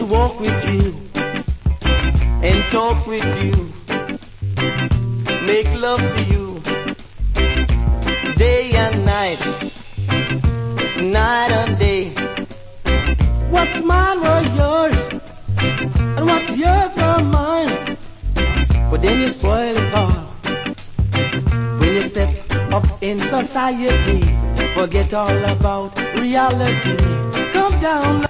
walk with you and talk with you, make love to you day and night, night and day. What's mine was yours, and what's yours was mine. But then you spoil it all when you step up in society. Forget all about reality. Come down,